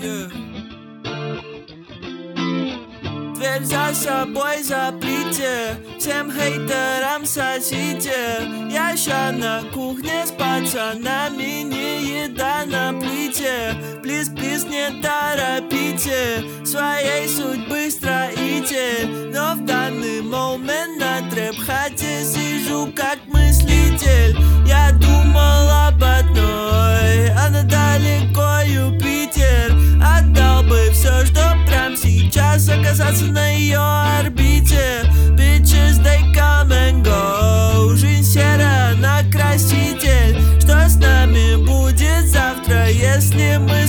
Дверь за собой заприте, всем хейтерам сосите. Я ща на кухне с пацанами, не еда на плите. Плиз, плиз, не торопите, своей судьбы строитель. Но в данный момент на трэп-хате сижу как мыслитель. Я думал об одной, она далеко Юпитер. Отдал бы все, что прям сейчас оказаться на ее орбите. Bitches, they come and go. Жизнь серая, она краситель. Что с нами будет завтра, если мы